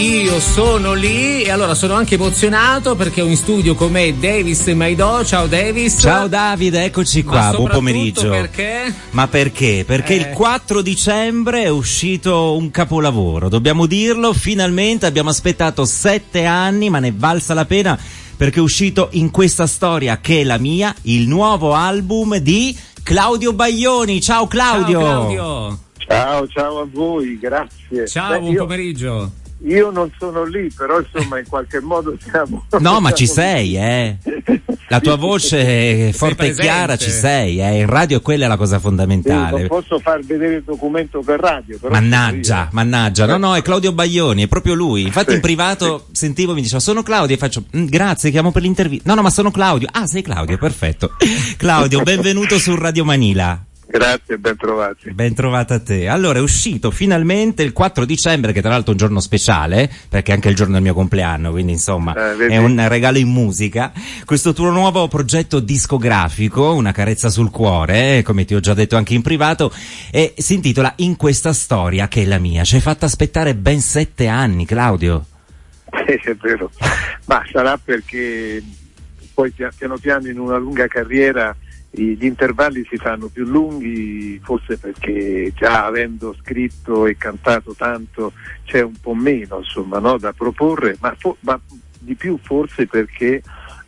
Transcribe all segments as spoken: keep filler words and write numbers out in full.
Io sono lì e allora sono anche emozionato perché ho in studio con me Davis Maidò. Ciao Davis. Ciao Davide, eccoci qua, buon pomeriggio. Perché? Ma perché? Perché eh. il quattro dicembre è uscito un capolavoro, dobbiamo dirlo, finalmente abbiamo aspettato sette anni, ma ne valsa la pena perché è uscito In questa storia che è la mia, il nuovo album di Claudio Baglioni. Ciao Claudio. Ciao Claudio. Ciao, ciao a voi, grazie. Ciao, Beh, buon io... pomeriggio. Io non sono lì, però insomma in qualche modo siamo... No, ma ci sei, eh. La tua voce è forte e chiara, ci sei, eh. In radio quella è la cosa fondamentale. Sì, non posso far vedere il documento per radio. Però mannaggia, mannaggia. No, no, è Claudio Baglioni, è proprio lui. Infatti sì, in privato sì. sentivo, mi diceva, sono Claudio, e faccio, grazie, chiamo per l'intervista. No, no, ma sono Claudio. Ah, sei Claudio, perfetto. Claudio, benvenuto su Radio Manila. Grazie, ben trovati. Ben trovata a te. Allora, è uscito finalmente il quattro dicembre, che tra l'altro è un giorno speciale, perché è anche il giorno del mio compleanno, quindi insomma eh, è un regalo in musica. Questo tuo nuovo progetto discografico, Una carezza sul cuore, eh, come ti ho già detto anche in privato, e si intitola In questa storia che è la mia. Ci hai fatto aspettare ben sette anni, Claudio. Sì, è vero. Ma sarà perché poi piano piano in una lunga carriera gli intervalli si fanno più lunghi, forse perché già avendo scritto e cantato tanto c'è un po' meno insomma, no, da proporre, ma, fo- ma di più forse perché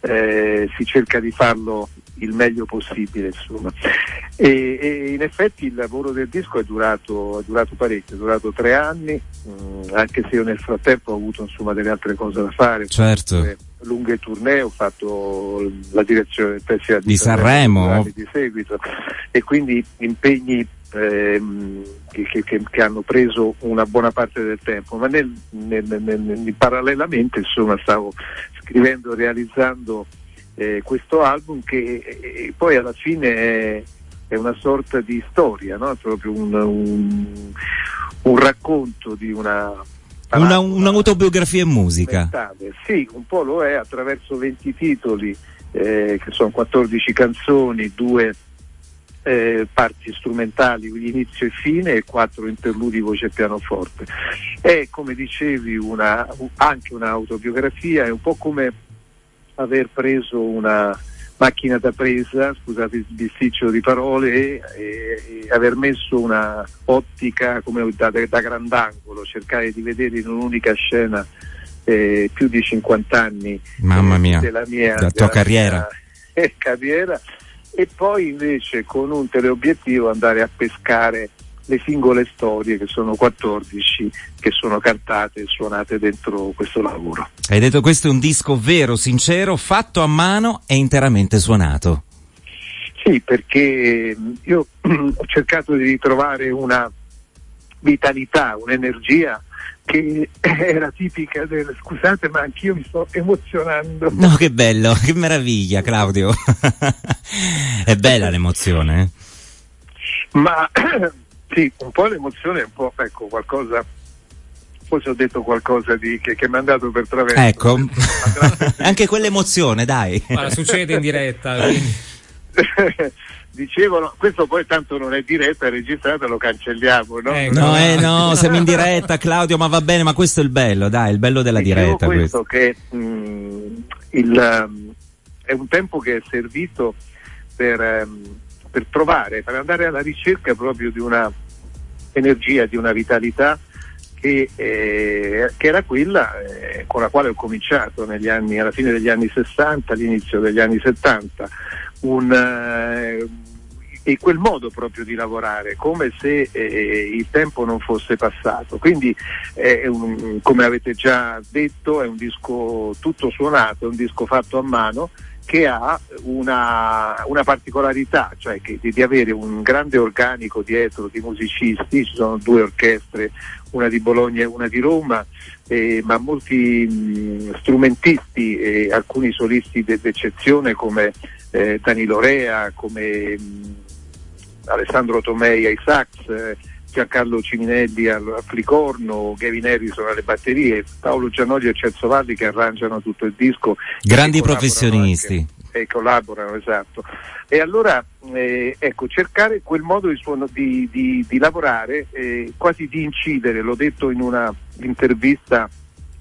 eh, si cerca di farlo il meglio possibile insomma. E, e in effetti il lavoro del disco è durato, è durato parecchio, è durato tre anni, mh, anche se io nel frattempo ho avuto insomma delle altre cose da fare. Certo. Eh, lunghe tournée, ho fatto la direzione del Festival di, di Sanremo, Sanremo di seguito, e quindi impegni ehm, che, che, che hanno preso una buona parte del tempo, ma nel, nel, nel, nel, parallelamente insomma stavo scrivendo e realizzando eh, questo album che eh, poi alla fine è, è una sorta di storia, no? È proprio un, un, un racconto di una Una, un'autobiografia in musica. Sì, un po' lo è attraverso venti titoli, eh, che sono quattordici canzoni, due eh, parti strumentali, inizio e fine, e quattro interludi voce e pianoforte. È, come dicevi, una, anche un'autobiografia, è un po' come aver preso una macchina da presa, scusate il bisticcio di parole, e, e, e aver messo una ottica come da, da grandangolo, cercare di vedere in un'unica scena eh, più di cinquanta anni Mamma mia, eh, della mia, la tua della carriera. Mia, eh, carriera, e poi invece con un teleobiettivo andare a pescare le singole storie, che sono quattordici, che sono cantate e suonate dentro questo lavoro. Hai detto questo è un disco vero, sincero, fatto a mano e interamente suonato. Sì, perché io ho cercato di ritrovare una vitalità, un'energia che era tipica del... Scusate, ma anch'io mi sto emozionando. No, che bello, che meraviglia, Claudio. È bella l'emozione, eh? Ma sì, un po' l'emozione, un po', ecco, qualcosa, forse ho detto qualcosa di che, che mi è andato per traverso. Ecco, anche quell'emozione, dai. Guarda, succede in diretta. Quindi. Dicevano, questo poi tanto non è diretta, è registrata, lo cancelliamo, no? Eh, no, eh, no, siamo in diretta, Claudio, ma va bene, ma questo è il bello, dai, il bello della Dicevo diretta. questo, questo. che mh, il, um, è un tempo che è servito per... Um, per trovare, per andare alla ricerca proprio di una energia, di una vitalità che, eh, che era quella eh, con la quale ho cominciato negli anni, alla fine degli anni sessanta, all'inizio degli anni settanta, un, eh, e quel modo proprio di lavorare, come se eh, il tempo non fosse passato. Quindi è un, come avete già detto, è un disco tutto suonato, è un disco fatto a mano, che ha una, una particolarità, cioè che, di, di avere un grande organico dietro di musicisti. Ci sono due orchestre, una di Bologna e una di Roma, eh, ma molti mh, strumentisti e alcuni solisti de- d'eccezione come eh, Danilo Rea, come mh, Alessandro Tomei ai sax, eh, Giancarlo Ciminelli al, al flicorno, Gavin Harrison alle batterie, Paolo Giannoli e Celso Valli che arrangiano tutto il disco. Grandi professionisti. Anche, e collaborano, esatto. E allora eh, ecco, cercare quel modo di, suono, di, di, di lavorare, eh, quasi di incidere, l'ho detto in una intervista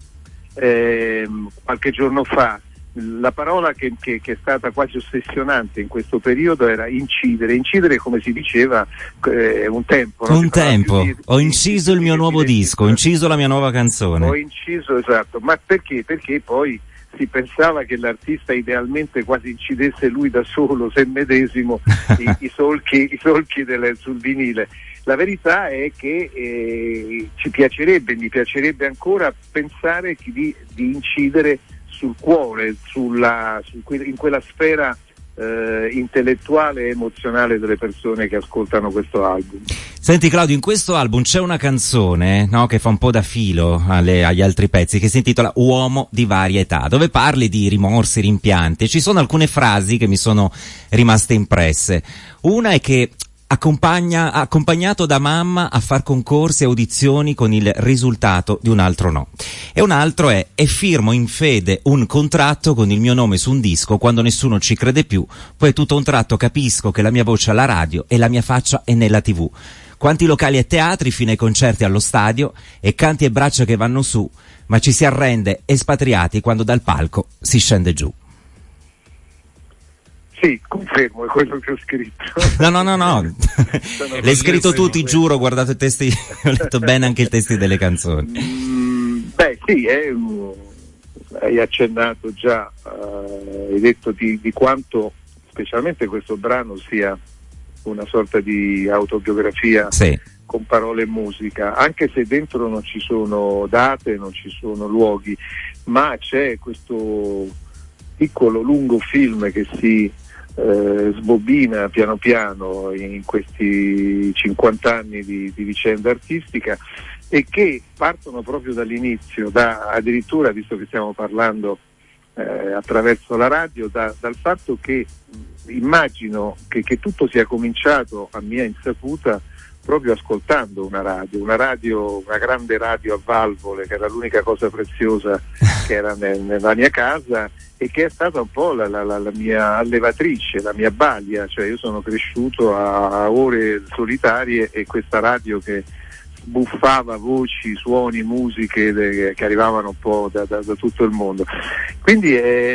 eh, qualche giorno fa. La parola che, che, che è stata quasi ossessionante in questo periodo era incidere. Incidere, come si diceva, eh, un tempo. No? Un tempo. Di, ho inciso di, il mio di, nuovo di, disco, ho inciso la mia nuova canzone. Ho inciso, esatto. Ma perché? Perché poi si pensava che l'artista idealmente quasi incidesse lui da solo, se medesimo, i, i solchi, i solchi del, sul vinile. La verità è che eh, ci piacerebbe, mi piacerebbe ancora pensare di, di incidere sul cuore, sulla, su que- in quella sfera eh, intellettuale e emozionale delle persone che ascoltano questo album. Senti Claudio, in questo album c'è una canzone, no, che fa un po' da filo alle, agli altri pezzi, che si intitola Uomo di varia età, dove parli di rimorsi, rimpianti, e ci sono alcune frasi che mi sono rimaste impresse. Una è che accompagna, accompagnato da mamma a far concorsi e audizioni con il risultato di un altro no. E un altro è, e firmo in fede un contratto con il mio nome su un disco quando nessuno ci crede più, poi tutto a un tratto capisco che la mia voce alla radio e la mia faccia è nella tivù. Quanti locali e teatri fino ai concerti allo stadio e canti e braccia che vanno su, ma ci si arrende espatriati quando dal palco si scende giù. Sì, confermo, è quello che ho scritto. No, no, no, no. L'hai scritto tu, ti giuro, ho guardato i testi, ho letto bene anche i testi delle canzoni. Mm, beh, sì, è, um, hai accennato già, uh, hai detto di, di quanto, specialmente questo brano, sia una sorta di autobiografia, sì, con parole e musica, anche se dentro non ci sono date, non ci sono luoghi, ma c'è questo piccolo lungo film che si eh, sbobina piano piano in questi cinquanta anni di, di vicenda artistica, e che partono proprio dall'inizio, da, addirittura, visto che stiamo parlando eh, attraverso la radio, da, dal fatto che immagino che, che tutto sia cominciato a mia insaputa proprio ascoltando una radio, una radio, una grande radio a valvole, che era l'unica cosa preziosa che era nel, nella mia casa, e che è stata un po' la, la, la mia allevatrice, la mia balia. Cioè io sono cresciuto a, a ore solitarie, e questa radio che buffava voci, suoni, musiche de, che arrivavano un po' da, da, da tutto il mondo. Quindi è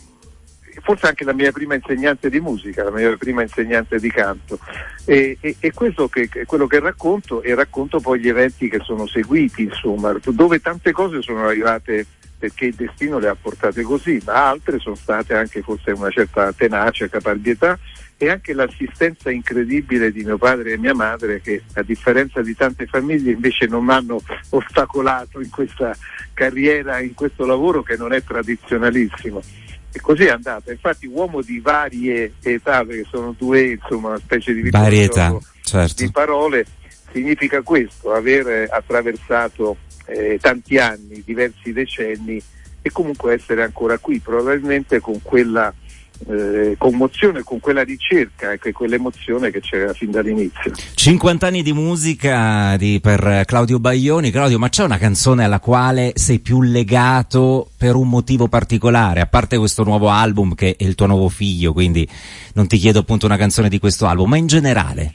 forse anche la mia prima insegnante di musica, la mia prima insegnante di canto, e, e, e questo che, è quello che racconto, e racconto poi gli eventi che sono seguiti, insomma, dove tante cose sono arrivate perché il destino le ha portate così, ma altre sono state anche forse una certa tenacia, caparbietà, e anche l'assistenza incredibile di mio padre e mia madre, che a differenza di tante famiglie invece non mi hanno ostacolato in questa carriera, in questo lavoro che non è tradizionalissimo. E così è andata. Infatti uomo di varie età, perché sono due, insomma, una specie di varietà, certo, di parole, significa questo, aver attraversato eh, tanti anni, diversi decenni, e comunque essere ancora qui, probabilmente con quella eh, commozione, con quella ricerca e quell'emozione che c'era fin dall'inizio. cinquanta anni di musica di, per Claudio Baglioni. Claudio, ma c'è una canzone alla quale sei più legato per un motivo particolare, a parte questo nuovo album che è il tuo nuovo figlio, quindi non ti chiedo appunto una canzone di questo album, ma in generale?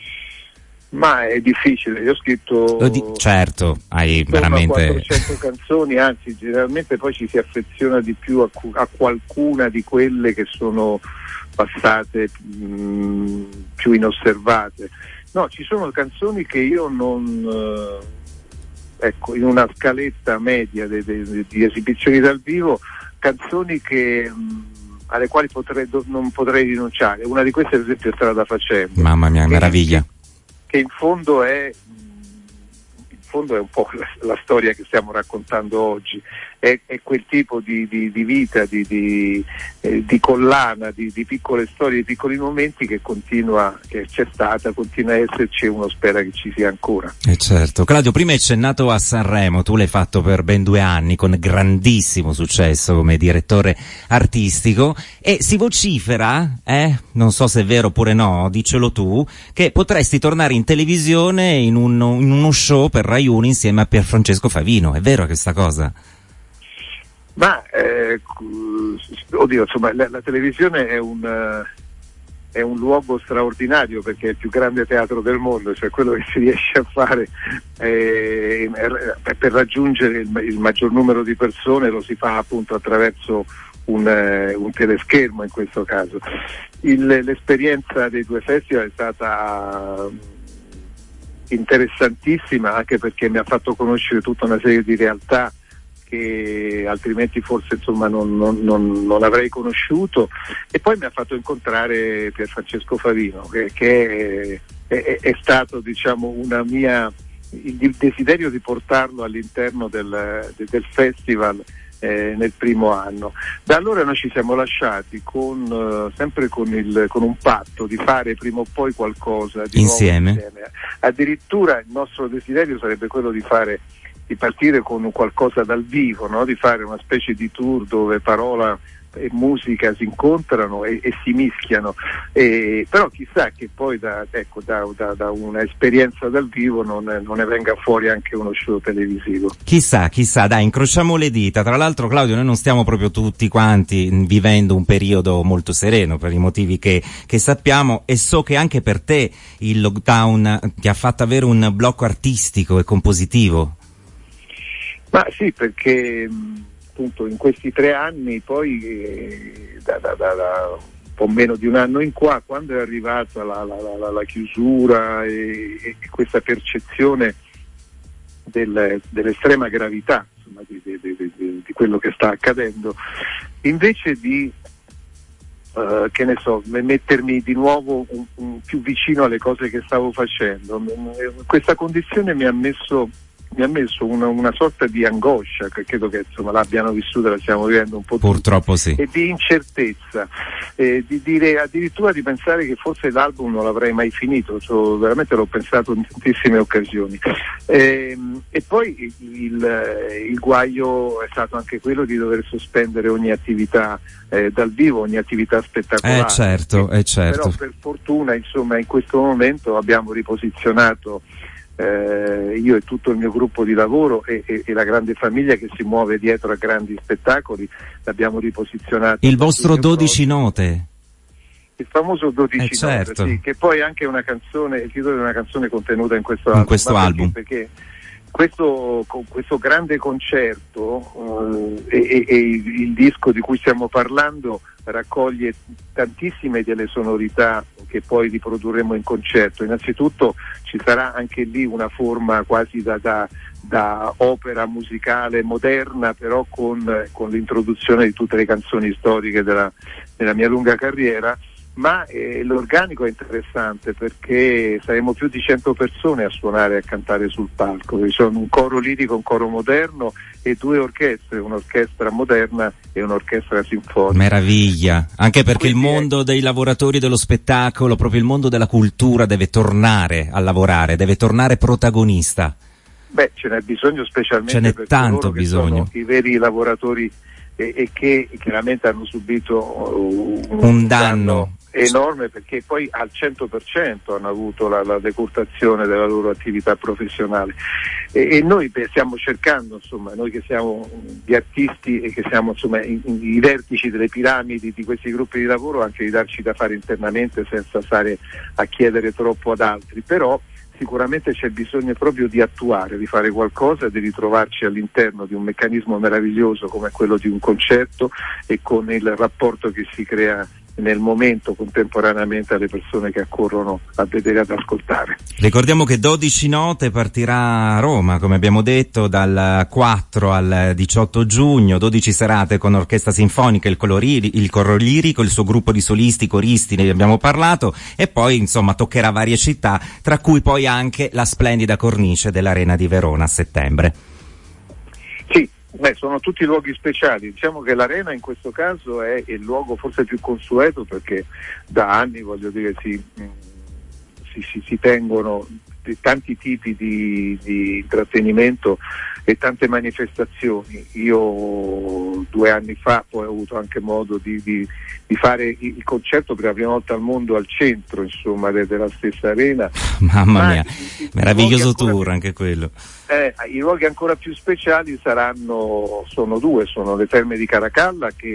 Ma è difficile, io ho scritto di- certo, hai veramente quattrocento canzoni, anzi generalmente poi ci si affeziona di più a, cu- a qualcuna di quelle che sono passate mh, più inosservate. No, ci sono canzoni che io non eh, ecco, in una scaletta media de- de- de- di esibizioni dal vivo, canzoni che mh, alle quali potrei, do- non potrei rinunciare. Una di queste, ad esempio, è Strada Facendo. Mamma mia, meraviglia. Che in fondo è in fondo è un po' la, la storia che stiamo raccontando oggi, è, è quel tipo di, di, di vita, di, di, eh, di collana, di, di piccole storie, di piccoli momenti che continua, che c'è stata, continua a esserci, e uno spera che ci sia ancora. Eh certo. Claudio, prima hai accennato a Sanremo, tu l'hai fatto per ben due anni con grandissimo successo come direttore artistico, e si vocifera, eh, non so se è vero oppure no, dicelo tu, che potresti tornare in televisione in, un, in uno show per Rai uno insieme a Pierfrancesco Favino. È vero questa cosa? Ma eh, oddio, insomma, la, la televisione è un è un luogo straordinario perché è il più grande teatro del mondo, cioè quello che si riesce a fare eh, per raggiungere il, il maggior numero di persone lo si fa appunto attraverso un, eh, un teleschermo in questo caso. Il, l'esperienza dei due festival è stata interessantissima anche perché mi ha fatto conoscere tutta una serie di realtà che altrimenti forse insomma non, non, non, non avrei conosciuto, e poi mi ha fatto incontrare Pier Francesco Favino che, che è, è, è stato diciamo una mia il desiderio di portarlo all'interno del, del festival eh, nel primo anno. Da allora noi ci siamo lasciati con uh, sempre con, il, con un patto di fare prima o poi qualcosa di insieme. nuovo insieme. Addirittura il nostro desiderio sarebbe quello di fare di partire con qualcosa dal vivo, no? Di fare una specie di tour dove parola e musica si incontrano e, e si mischiano, e, però chissà che poi da, ecco, da, da, da un'esperienza dal vivo non, non ne venga fuori anche uno show televisivo. Chissà, chissà, dai, incrociamo le dita. Tra l'altro, Claudio, noi non stiamo proprio tutti quanti vivendo un periodo molto sereno per i motivi che, che sappiamo, e so che anche per te il lockdown ti ha fatto avere un blocco artistico e compositivo. Ma sì, perché appunto in questi tre anni poi eh, da, da, da, da un po' meno di un anno in qua, quando è arrivata la, la, la, la chiusura e, e questa percezione del, dell'estrema gravità insomma, di, di, di, di quello che sta accadendo, invece di Uh, che ne so, mettermi di nuovo un, un più vicino alle cose che stavo facendo, questa condizione mi ha messo mi ha messo una, una sorta di angoscia, che credo che insomma l'abbiano vissuta, la stiamo vivendo un po' purtroppo tutti, sì, e di incertezza, eh, di dire addirittura di pensare che forse l'album non l'avrei mai finito, cioè, veramente l'ho pensato in tantissime occasioni, eh, e poi il, il guaio è stato anche quello di dover sospendere ogni attività eh, dal vivo, ogni attività spettacolare. Eh certo, eh certo. Però per fortuna insomma in questo momento abbiamo riposizionato Eh, io e tutto il mio gruppo di lavoro e, e, e la grande famiglia che si muove dietro a grandi spettacoli, l'abbiamo riposizionato. Il vostro dodici note. Il famoso dodici eh, certo. note, sì, che poi è anche una canzone, il titolo di una canzone contenuta in questo in album. Questo album. Perché, perché questo, questo grande concerto eh, e, e il, il disco di cui stiamo parlando raccoglie tantissime delle sonorità che poi riprodurremo in concerto. Innanzitutto ci sarà anche lì una forma quasi da, da, da opera musicale moderna, però con, con l'introduzione di tutte le canzoni storiche della, della mia lunga carriera. Ma eh, l'organico è interessante perché saremo più di cento persone a suonare e a cantare sul palco. Ci sono un coro lirico, un coro moderno e due orchestre, un'orchestra moderna e un'orchestra sinfonica. Meraviglia, anche perché Quindi il mondo è... dei lavoratori dello spettacolo, proprio il mondo della cultura deve tornare a lavorare, deve tornare protagonista. Beh, ce n'è bisogno, specialmente ce n'è per tanto coloro che bisogno. sono i veri lavoratori e, e che chiaramente hanno subito un, un danno enorme, perché poi al cento per cento hanno avuto la, la decurtazione della loro attività professionale, e, e noi beh, stiamo cercando, insomma, noi che siamo gli artisti e che siamo insomma i, i vertici delle piramidi di questi gruppi di lavoro, anche di darci da fare internamente senza stare a chiedere troppo ad altri, però sicuramente c'è bisogno proprio di attuare, di fare qualcosa, di ritrovarci all'interno di un meccanismo meraviglioso come quello di un concerto e con il rapporto che si crea nel momento contemporaneamente alle persone che accorrono a vedere e ad ascoltare. Ricordiamo che dodici note partirà a Roma, come abbiamo detto, dal quattro al diciotto giugno, dodici serate con orchestra sinfonica, il, coloriri, il coro lirico, il suo gruppo di solisti, coristi, ne abbiamo parlato, e poi insomma toccherà varie città, tra cui poi anche la splendida cornice dell'Arena di Verona a settembre. Sì. Beh, sono tutti luoghi speciali, diciamo che l'Arena in questo caso è il luogo forse più consueto, perché da anni, voglio dire, si, si, si, si tengono tanti tipi di, di intrattenimento e tante manifestazioni. Io due anni fa poi ho avuto anche modo di, di, di fare il concerto per la prima volta al mondo al centro, insomma, de, della stessa arena. Mamma mia, i, i, meraviglioso i tour più, anche quello. Eh, I luoghi ancora più speciali saranno, sono due, sono le Terme di Caracalla, che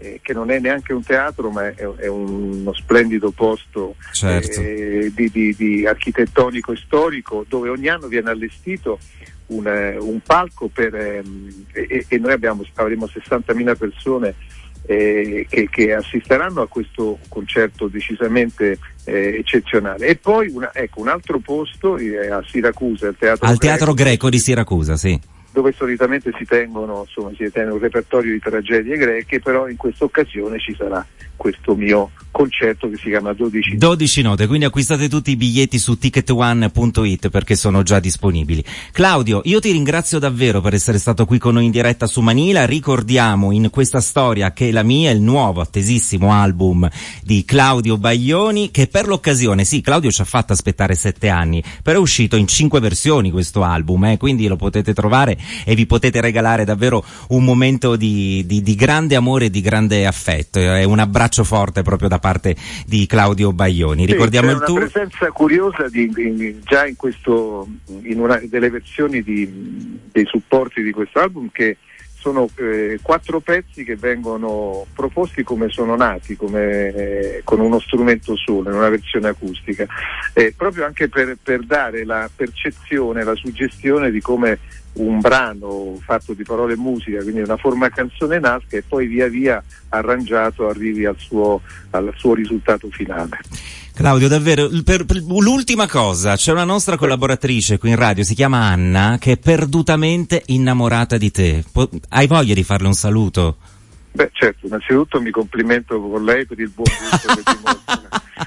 eh, che non è neanche un teatro, ma è, è uno splendido posto certo. eh, di, di, di architettonico e storico, dove ogni anno viene allestito un, un palco per, ehm, e, e noi abbiamo, avremo sessantamila persone eh, che, che assisteranno a questo concerto decisamente eh, eccezionale. E poi una, ecco, un altro posto eh, a Siracusa, al Teatro, al teatro Greco, Greco di Siracusa, sì, dove solitamente si tengono, insomma, si tiene un repertorio di tragedie greche, però in questa occasione ci sarà questo mio concerto che si chiama dodici dodici note, quindi acquistate tutti i biglietti su ticket one punto it perché sono già disponibili. Claudio, io ti ringrazio davvero per essere stato qui con noi in diretta su Manila. Ricordiamo in questa storia che La mia è il nuovo attesissimo album di Claudio Baglioni, che per l'occasione, sì, Claudio ci ha fatto aspettare sette anni, però è uscito in cinque versioni questo album, eh, quindi lo potete trovare e vi potete regalare davvero un momento di, di, di grande amore e di grande affetto. È un abbraccio forte proprio da parte di Claudio Baglioni. Ricordiamo sì, il tour. C'è una presenza curiosa di, di, già in questo, in una delle versioni di, dei supporti di questo album, che sono eh, quattro pezzi che vengono proposti come sono nati, come eh, con uno strumento solo, in una versione acustica, eh, proprio anche per, per dare la percezione, la suggestione di come un brano fatto di parole e musica, quindi una forma canzone nasca e poi via via arrangiato arrivi al suo, al suo risultato finale. Claudio, davvero, per, per, l'ultima cosa, c'è una nostra collaboratrice qui in radio, si chiama Anna, che è perdutamente innamorata di te. Po- hai voglia di farle un saluto? Beh, certo, innanzitutto mi complimento con lei per il buon gusto che dimostra.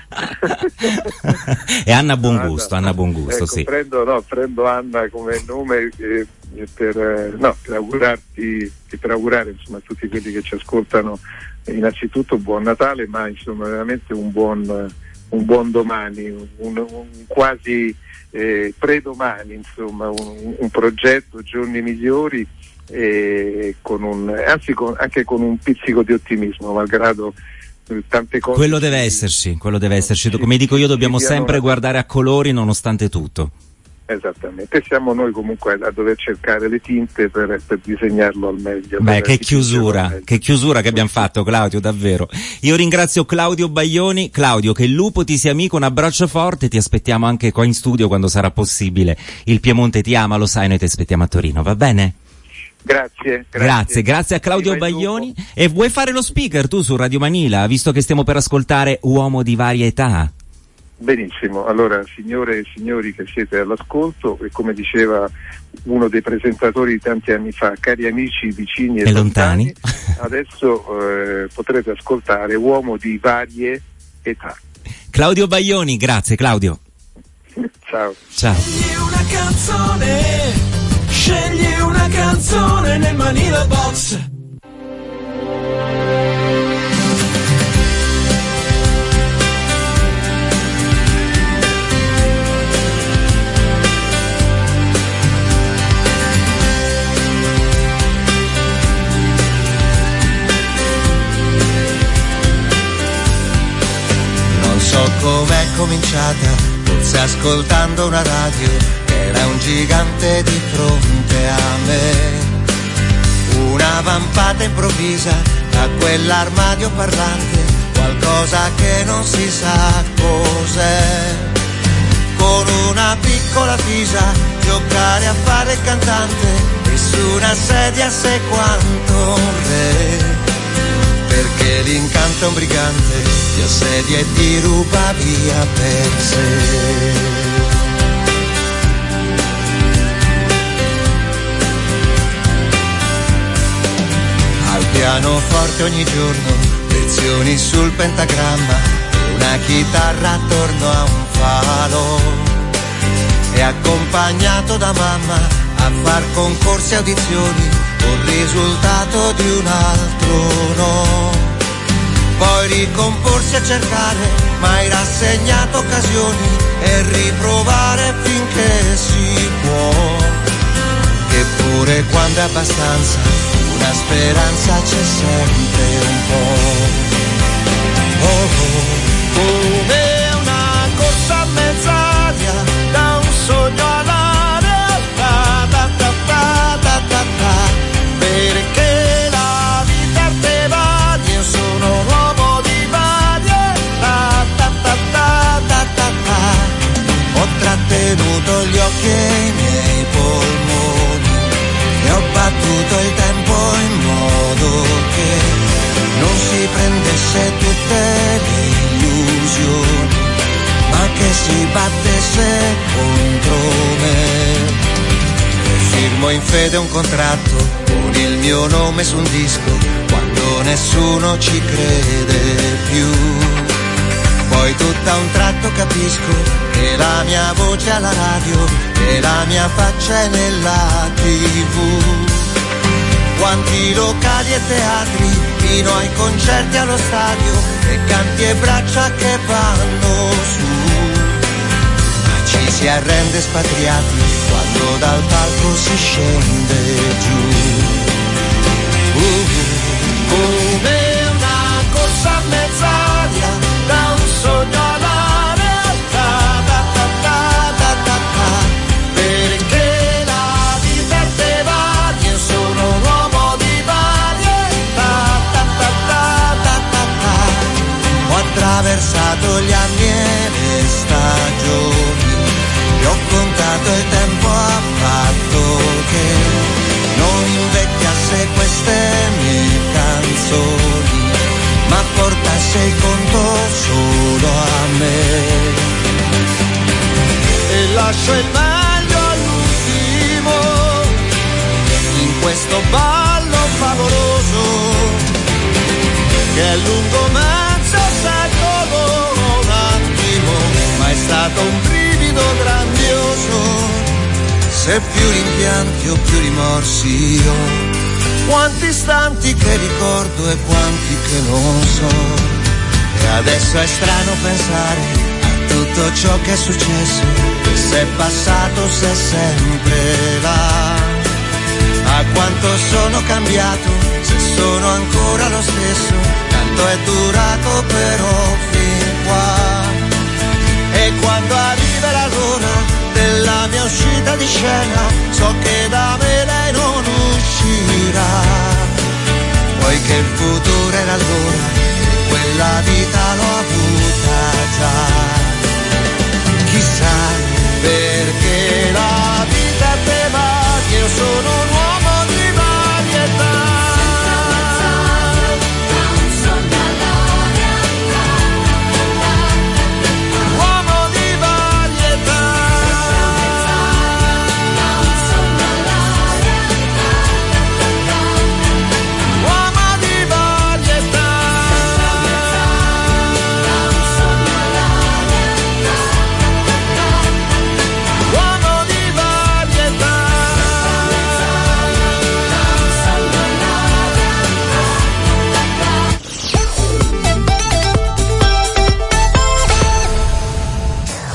E Anna buon gusto, Anna, Anna buon gusto, ecco, sì. Prendo, no, prendo Anna come nome eh, per, eh, no, per augurarti e per augurare insomma a tutti quelli che ci ascoltano eh, innanzitutto buon Natale, ma insomma veramente un buon un buon domani, un, un quasi eh, predomani, insomma, un, un progetto, giorni migliori, e con un, anzi con, anche con un pizzico di ottimismo, malgrado eh, tante cose. Quello deve esserci, quello deve esserci. Come dico io, dobbiamo sempre guardare a colori nonostante tutto. Esattamente, siamo noi comunque a dover cercare le tinte per, per disegnarlo al meglio. Beh, che chiusura, che chiusura che abbiamo fatto, Claudio, davvero. Io ringrazio Claudio Baglioni. Claudio, che il lupo ti sia amico, un abbraccio forte, ti aspettiamo anche qua in studio quando sarà possibile. Il Piemonte ti ama, lo sai, noi ti aspettiamo a Torino, va bene? Grazie, grazie, grazie, grazie a Claudio Baglioni. E vuoi fare lo speaker tu su Radio Manila, visto che stiamo per ascoltare Uomo di varia età? Benissimo, allora signore e signori che siete all'ascolto, e come diceva uno dei presentatori di tanti anni fa, cari amici vicini e, e lontani, adesso eh, potrete ascoltare Uomo di varie età. Claudio Baglioni, grazie Claudio. Ciao. Ciao. Scegli una canzone, scegli una canzone nel Manila Box. So com'è cominciata, forse ascoltando una radio, era un gigante di fronte a me. Una vampata improvvisa a quell'armadio parlante, qualcosa che non si sa cos'è. Con una piccola fisa giocare a fare il cantante e su una sedia sei quanto un re. Perché l'incanto è un brigante, ti assedia e ti ruba via per sé. Al pianoforte ogni giorno, lezioni sul pentagramma, una chitarra attorno a un falo. E accompagnato da mamma a far concorsi e audizioni, col risultato di un altro no. Poi ricomporsi a cercare, mai rassegnato occasioni, e riprovare finché si può. Eppure quando è abbastanza, una speranza c'è sempre un po'. Oh, oh, come una corsa a mezz'aria, da un sogno alla realtà, ta ta ta ta ta ta, perché la vita te va, io in fede un contratto con il mio nome su un disco, quando nessuno ci crede più. Poi tutto a un tratto capisco che la mia voce alla radio e la mia faccia è nella tivù. Quanti locali e teatri, fino ai concerti allo stadio, e canti e braccia che vanno su. Ma ci si arrende spatriati quando dal palco si scende giù. Uh, come una corsa a mezz'aria, da un sogno alla realtà, da, da, da, da, da, da, perché la vita è te varia, sono un uomo di varietà, da, da, da, da, da, da. Ho attraversato gli anni e le stagioni, e ho contato il tempo, ha fatto che non invecchiasse queste mie canzoni, ma portasse il conto solo a me. E lascio il meglio all'ultimo, in questo ballo favoloso, che è lungo mezzo secolo, un attimo, ma è stato un brivido grandioso. Se più rimpianti o più rimorsi ho, quanti istanti che ricordo e quanti che non so. E adesso è strano pensare a tutto ciò che è successo, e se è passato, se è sempre là. A quanto sono cambiato, se sono ancora lo stesso, tanto è durato però fin qua. E quando arriverà l'ora della mia uscita di scena, so che da me lei non uscirà, poiché il futuro era allora e quella vita l'ho